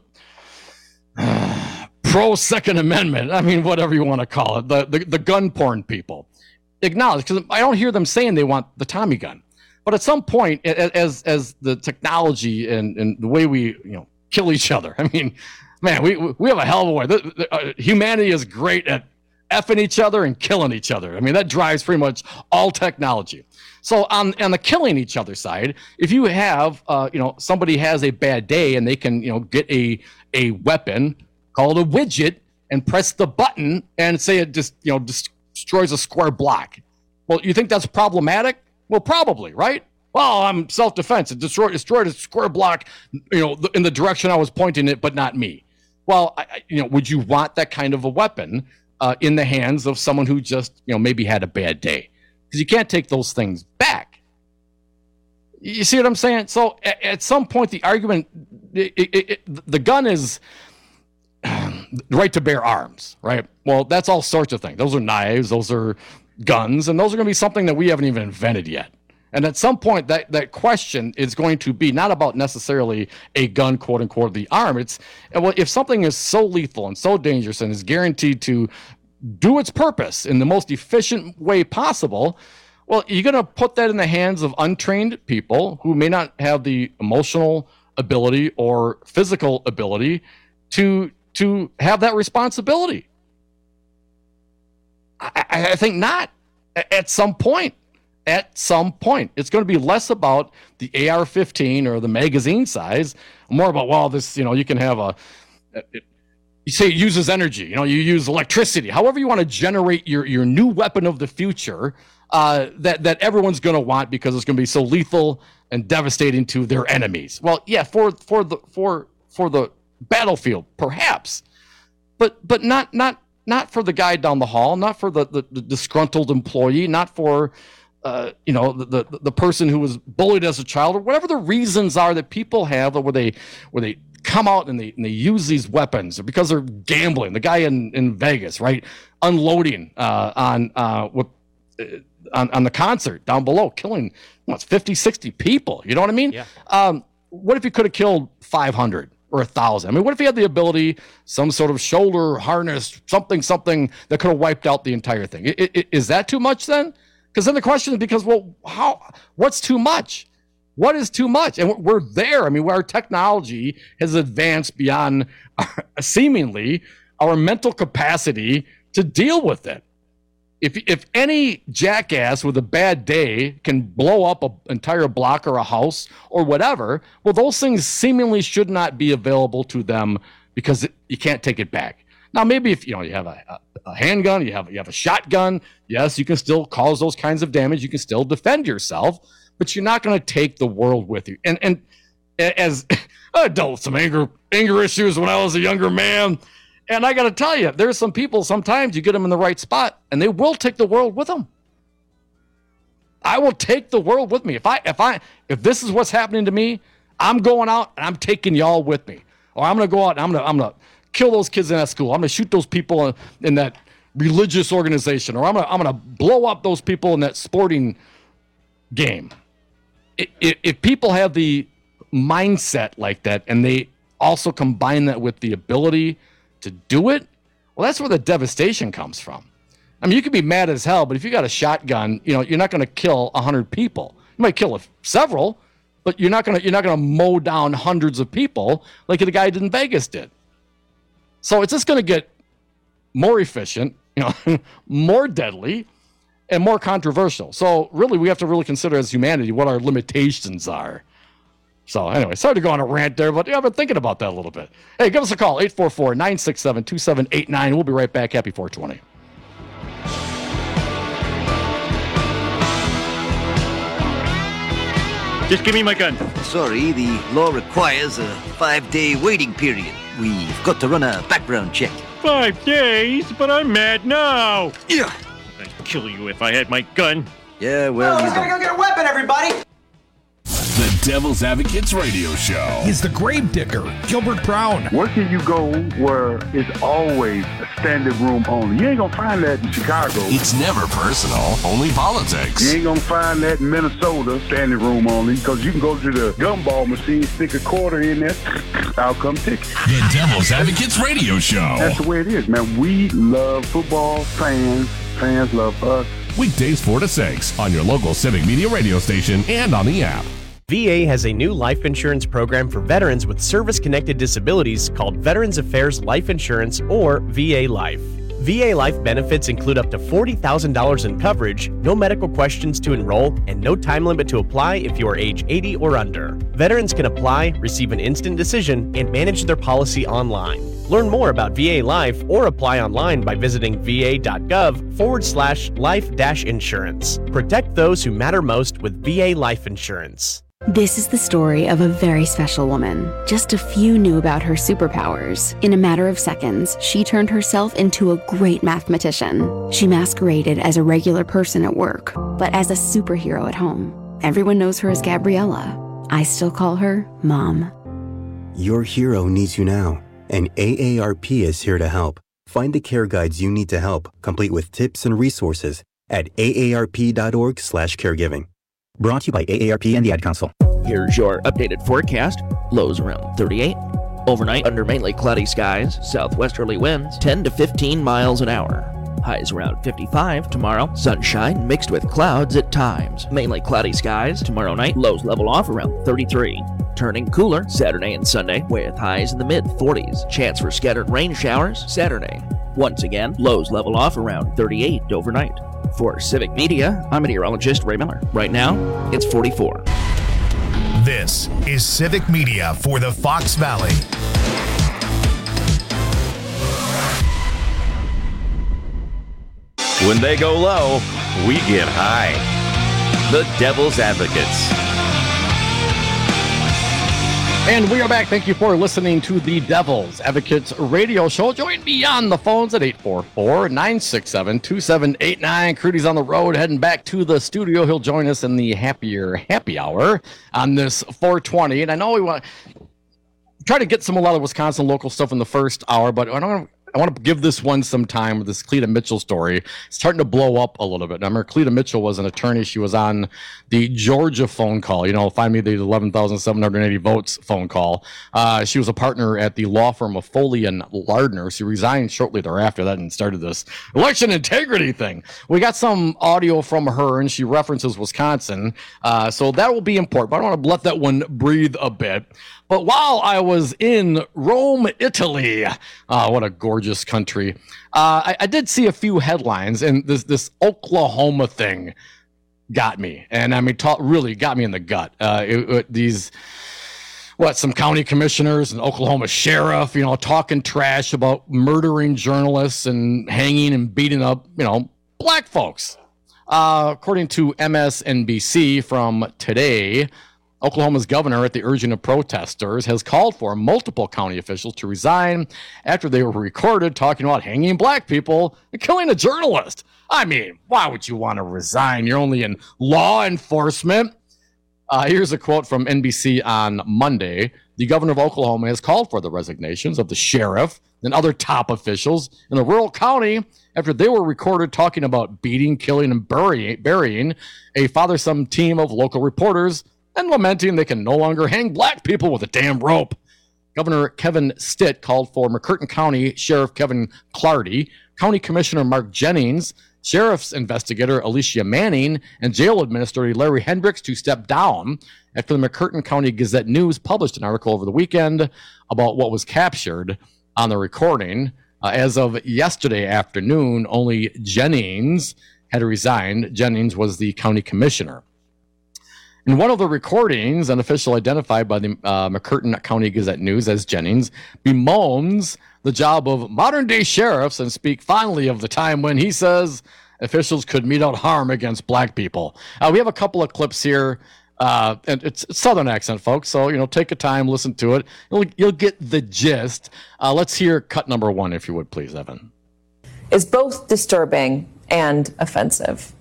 pro Second Amendment. I mean, whatever you want to call it, the gun porn people acknowledge, because I don't hear them saying they want the Tommy gun. But at some point, as the technology and the way we kill each other. I mean, man, we have a hell of a way. Humanity is great at effing each other and killing each other. I mean, that drives pretty much all technology. So on the killing each other side, if you have, somebody has a bad day and they can, get a weapon, call it a widget, and press the button and say it just, destroys a square block. Well, you think that's problematic? Well, probably, right? Well, I'm self-defense. It destroyed a square block, in the direction I was pointing it, but not me. Well, would you want that kind of a weapon in the hands of someone who just, maybe had a bad day? Because you can't take those things back. You see what I'm saying? So at some point, the argument, the gun is the right to bear arms, right? Well, that's all sorts of things. Those are knives, those are guns, and those are going to be something that we haven't even invented yet. And at some point, that question is going to be not about necessarily a gun, quote unquote, the arm. It's, well, if something is so lethal and so dangerous and is guaranteed to do its purpose in the most efficient way possible, well, you're going to put that in the hands of untrained people who may not have the emotional ability or physical ability to have that responsibility. I think not. At some point, it's going to be less about the AR-15 or the magazine size, more about, well, this, you can have you say it uses energy, you use electricity, however you want to generate your new weapon of the future, that everyone's going to want because it's going to be so lethal and devastating to their enemies. Well, yeah, for the battlefield, perhaps, but not for the guy down the hall, not for the disgruntled employee, not for the person who was bullied as a child, or whatever the reasons are that people have where they come out and they use these weapons, or because they're gambling. The guy in Vegas, right, unloading on the concert down below, killing 50, 60 people. You know what I mean? Yeah. What if you could have killed 500 or 1,000? I mean, what if he had the ability, some sort of shoulder harness, something that could have wiped out the entire thing? Is that too much then? Because then the question is, what's too much? What is too much? And we're there. I mean, our technology has advanced beyond seemingly our mental capacity to deal with it. If any jackass with a bad day can blow up an entire block or a house or whatever, well, those things seemingly should not be available to them because you can't take it back. Now, maybe if you have a handgun, you have a shotgun, yes, you can still cause those kinds of damage. You can still defend yourself, but you're not going to take the world with you. And as I dealt with some anger issues when I was a younger man. And I got to tell you, there's some people, sometimes you get them in the right spot and they will take the world with them. I will take the world with me. If this is what's happening to me, I'm going out and I'm taking y'all with me. Or I'm going to go out and I'm going to kill those kids in that school. I'm going to shoot those people in that religious organization. Or I'm going to blow up those people in that sporting game. If people have the mindset like that and they also combine that with the ability to do it, well, that's where the devastation comes from. I mean, you could be mad as hell, but if you got a shotgun, you're not going to kill 100 people. You might kill several, but you're not going to mow down hundreds of people like the guy in Vegas did. So it's just going to get more efficient, more deadly, and more controversial. So really, we have to really consider as humanity what our limitations are. So anyway, sorry to go on a rant there, but I've been thinking about that a little bit. Hey, give us a call, 844-967-2789. We'll be right back. Happy 420. Just give me my gun. Sorry, the law requires a 5-day waiting period. We've got to run a background check. 5 days? But I'm mad now. Yeah. I'd kill you if I had my gun. Yeah, well, who's gonna go get a weapon, everybody? The Devil's Advocates Radio Show. He's the grave digger, Gilbert Brown. Where can you go where it's always a standing room only? You ain't gonna find that in Chicago. It's never personal, only politics. You ain't gonna find that in Minnesota, standing room only, because you can go to the gumball machine, stick a quarter in there, I'll come ticket. The Devil's Advocates Radio Show. That's the way it is, man. We love football, fans love us. Weekdays 4 to 6 on your local Civic Media radio station and on the app. VA has a new life insurance program for veterans with service-connected disabilities called Veterans Affairs Life Insurance, or VA Life. VA Life benefits include up to $40,000 in coverage, no medical questions to enroll, and no time limit to apply if you are age 80 or under. Veterans can apply, receive an instant decision, and manage their policy online. Learn more about VA Life or apply online by visiting va.gov/life-insurance. Protect those who matter most with VA Life Insurance. This is the story of a very special woman. Just a few knew about her superpowers. In a matter of seconds, she turned herself into a great mathematician. She masqueraded as a regular person at work, but as a superhero at home. Everyone knows her as Gabriella. I still call her Mom. Your hero needs you now, and AARP is here to help. Find the care guides you need to help, complete with tips and resources at aarp.org/caregiving. Brought to you by AARP and the Ad Council. Here's your updated forecast. Lows around 38. Overnight under mainly cloudy skies, southwesterly winds 10 to 15 miles an hour. Highs around 55 tomorrow. Sunshine mixed with clouds at times. Mainly cloudy skies tomorrow night. Lows level off around 33. Turning cooler Saturday and Sunday with highs in the mid-40s. Chance for scattered rain showers Saturday. Once again, lows level off around 38 overnight. For Civic Media, I'm meteorologist Ray Miller. Right now, it's 44. This is Civic Media for the Fox Valley. When they go low, we get high. The Devil's Advocates. And we are back. Thank you for listening to the Devil's Advocates radio show. Join me on the phones at 844-967-2789. Crudy's on the road, heading back to the studio. He'll join us in the happy hour on this 420. And I know we want to try to get a lot of Wisconsin local stuff in the first hour, but I want to give this one some time with this Cleta Mitchell story. It's starting to blow up a little bit. I remember Cleta Mitchell was an attorney. She was on the Georgia phone call, find me the 11,780 votes phone call. She was a partner at the law firm of Foley and Lardner. She resigned shortly thereafter that and started this election integrity thing. We got some audio from her, and she references Wisconsin. So that will be important, but I want to let that one breathe a bit. But while I was in Rome, Italy, what a gorgeous country, I did see a few headlines, and this Oklahoma thing got me. And I mean, really got me in the gut. Some county commissioners and Oklahoma sheriff, talking trash about murdering journalists and hanging and beating up, black folks. According to MSNBC from today, Oklahoma's governor, at the urging of protesters, has called for multiple county officials to resign after they were recorded talking about hanging black people and killing a journalist. I mean, why would you want to resign? You're only in law enforcement. Here's a quote from NBC on Monday. The governor of Oklahoma has called for the resignations of the sheriff and other top officials in a rural county after they were recorded talking about beating, killing, and burying a father-son team of local reporters and lamenting they can no longer hang black people with a damn rope. Governor Kevin Stitt called for McCurtain County Sheriff Kevin Clardy, County Commissioner Mark Jennings, Sheriff's investigator Alicia Manning, and jail administrator Larry Hendricks to step down after the McCurtain County Gazette News published an article over the weekend about what was captured on the recording. As of yesterday afternoon, only Jennings had resigned. Jennings was the county commissioner. In one of the recordings, an official identified by the McCurtain County Gazette News as Jennings bemoans the job of modern-day sheriffs and speak fondly of the time when he says officials could mete out harm against black people. We have a couple of clips here, and it's Southern accent, folks, so take a time, listen to it. You'll get the gist. Let's hear cut number one, if you would, please, Evan. Is both disturbing and offensive.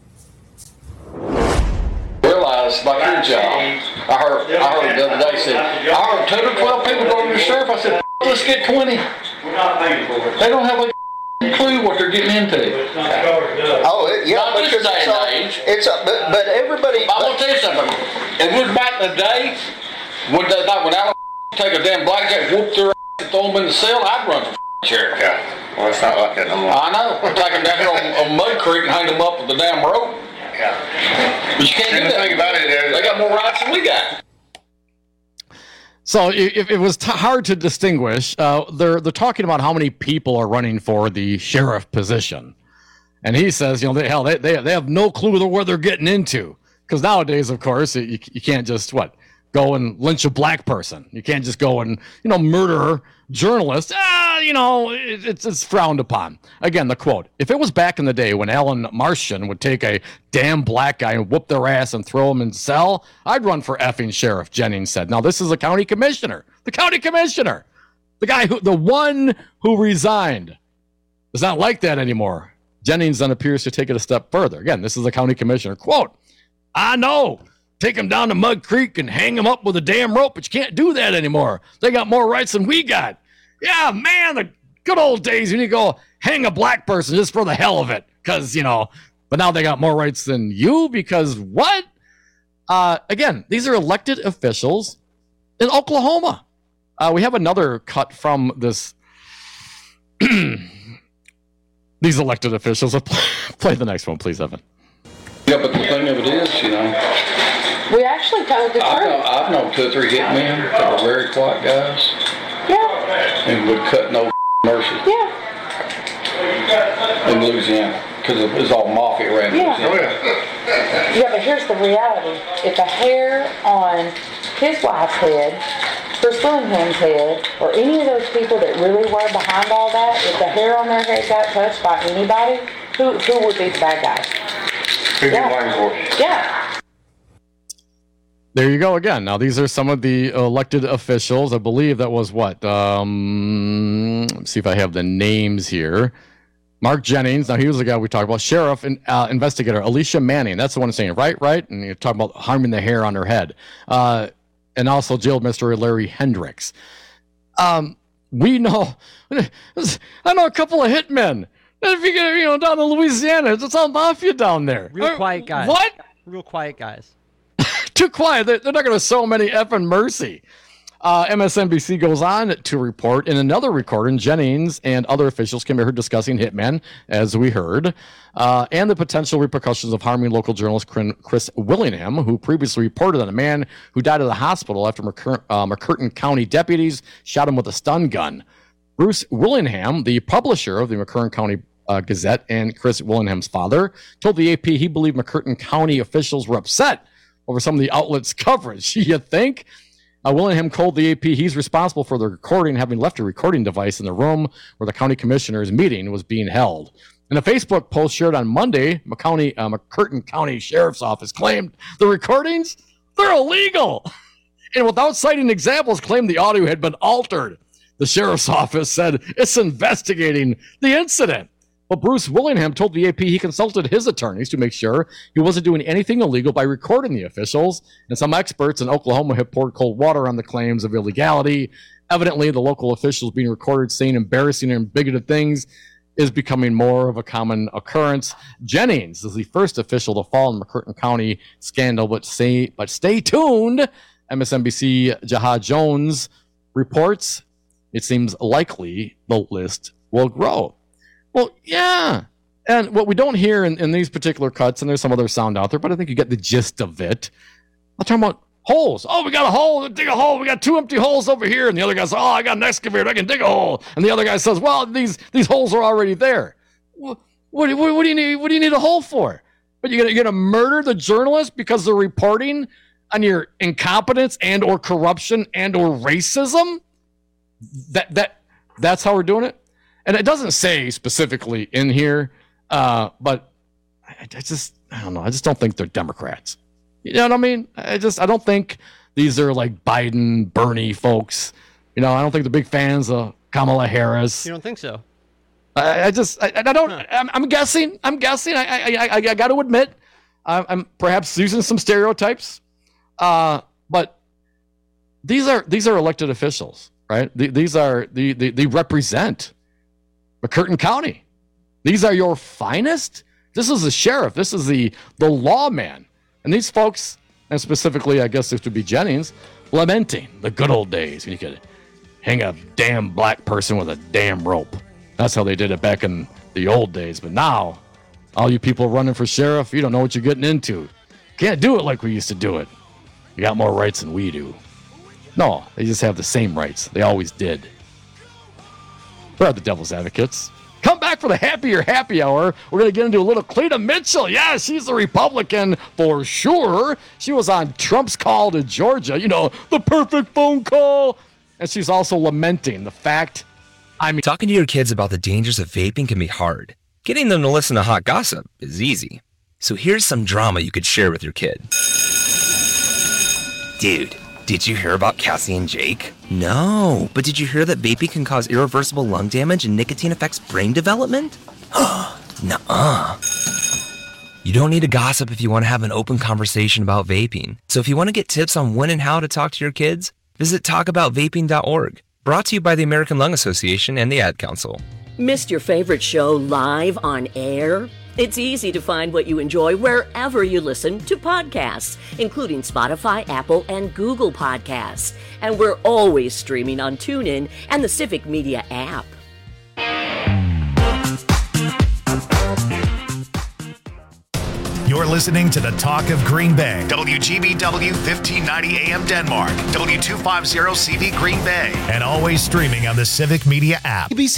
Realize, like your job, I heard the other day, I heard 10 or 12 people go to the sheriff. I said, let's get 20. They don't have a clue what they're getting into. Oh, yeah, not this day and age. But everybody. I'm gonna tell you something. If it was back in the day, when Alan take a damn blackjack, whoop their ass, and throw them in the cell, I'd run for sheriff. Yeah, well, it's not like that no more. I know. Take them down here on Mud Creek and hang them up with the damn rope. Yeah. But you can't do that. Think about it, they got more rights than we got. So it was hard to distinguish. They're talking about how many people are running for the sheriff position, and he says, they have no clue where they're getting into, because nowadays, of course, you can't just go and lynch a black person. You can't just go and murder journalists. It's frowned upon. Again, the quote: "If it was back in the day when Alan Martian would take a damn black guy and whoop their ass and throw him in cell, I'd run for effing sheriff," Jennings said. Now, this is a county commissioner. The county commissioner, the one who resigned, is not like that anymore. Jennings then appears to take it a step further. Again, this is a county commissioner. Quote: "I know take them down to Mud Creek and hang them up with a damn rope, but you can't do that anymore. They got more rights than we got. Yeah, man, the good old days when you go hang a black person just for the hell of it. Because, but now they got more rights than you because what? Again, these are elected officials in Oklahoma. We have another cut from this. These elected officials. Play the next one, please, Evan. Yeah, but the thing of it is, we actually told the truth. I've known 2 or 3 hitmen that were very quiet guys. Yeah. And would cut no mercy. Yeah. In Louisiana, because it was all mafia around Louisiana. Yeah, but here's the reality. If a hair on his wife's head, Chris Willingham's head, or any of those people that really were behind all that, if the hair on their head got touched by anybody, who would be the bad guy? Yeah. There you go again. Now, these are some of the elected officials. I believe that was what? Let's see if I have the names here. Mark Jennings. Now, he was the guy we talked about. Sheriff and investigator Alicia Manning. That's the one saying right. And you're talking about harming the hair on her head. And also jail mystery Larry Hendricks. We know. I know a couple of hitmen. If you get down to Louisiana, it's all mafia down there. Real quiet guys. What? Real quiet guys. Too quiet. They're not going to show many effing mercy. MSNBC goes on to report in another recording, Jennings and other officials can be heard discussing hitmen, as we heard, and the potential repercussions of harming local journalist Chris Willingham, who previously reported on a man who died at the hospital after McCurtain County deputies shot him with a stun gun. Bruce Willingham, the publisher of the McCurtain County Gazette and Chris Willingham's father, told the AP he believed McCurtain County officials were upset over some of the outlet's coverage. You think? Willingham told the AP he's responsible for the recording, having left a recording device in the room where the county commissioner's meeting was being held. In a Facebook post shared on Monday, McCurtain County Sheriff's Office claimed the recordings, they're illegal. And without citing examples, claimed the audio had been altered. The Sheriff's Office said it's investigating the incident. But Bruce Willingham told the AP he consulted his attorneys to make sure he wasn't doing anything illegal by recording the officials, and some experts in Oklahoma have poured cold water on the claims of illegality. Evidently, the local officials being recorded saying embarrassing and bigoted things is becoming more of a common occurrence. Jennings is the first official to fall in the McCurtain County scandal, but stay tuned. MSNBC Jahad Jones reports it seems likely the list will grow. Well, yeah. And what we don't hear in these particular cuts, and there's some other sound out there, but I think you get the gist of it. I'm talking about holes. Oh, we got a hole. Dig a hole. We got 2 empty holes over here. And the other guy says, oh, I got an excavator. I can dig a hole. And the other guy says, well, these holes are already there. What do you need a hole for? But you're gonna murder the journalist because they're reporting on your incompetence and or corruption and or racism? That's how we're doing it? And it doesn't say specifically in here, but I don't know. I just don't think they're Democrats. You know what I mean? I don't think these are like Biden, Bernie folks. I don't think they're big fans of Kamala Harris. You don't think so? I don't. I'm guessing. I got to admit, I'm perhaps using some stereotypes, but these are elected officials, right? They represent McCurtain County. These are your finest. This is the sheriff. This is the lawman. And these folks, and specifically, I guess this would be Jennings, lamenting the good old days when you could hang a damn black person with a damn rope. That's how they did it back in the old days. But now, all you people running for sheriff, you don't know what you're getting into. Can't do it like we used to do it. You got more rights than we do. No, they just have the same rights. They always did. We're the devil's advocates. Come back for the happier happy hour. We're going to get into a little Cleta Mitchell. Yeah, she's a Republican for sure. She was on Trump's call to Georgia. The perfect phone call. And she's also lamenting the fact, talking to your kids about the dangers of vaping can be hard. Getting them to listen to hot gossip is easy. So here's some drama you could share with your kid. Dude, did you hear about Cassie and Jake? No, but did you hear that vaping can cause irreversible lung damage and nicotine affects brain development? Nuh-uh. You don't need to gossip if you want to have an open conversation about vaping. So if you want to get tips on when and how to talk to your kids, visit talkaboutvaping.org. Brought to you by the American Lung Association and the Ad Council. Missed your favorite show live on air? It's easy to find what you enjoy wherever you listen to podcasts, including Spotify, Apple, and Google Podcasts. And we're always streaming on TuneIn and the Civic Media app. You're listening to the Talk of Green Bay. WGBW 1590 AM Denmark. W250 CV Green Bay. And always streaming on the Civic Media app.